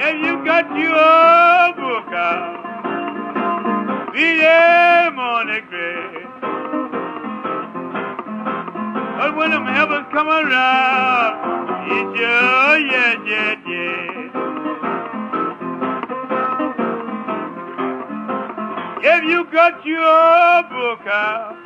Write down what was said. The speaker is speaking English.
If you got your book out, be there morning gray. But when them heavens come around, it's your yeah. If you got your book out,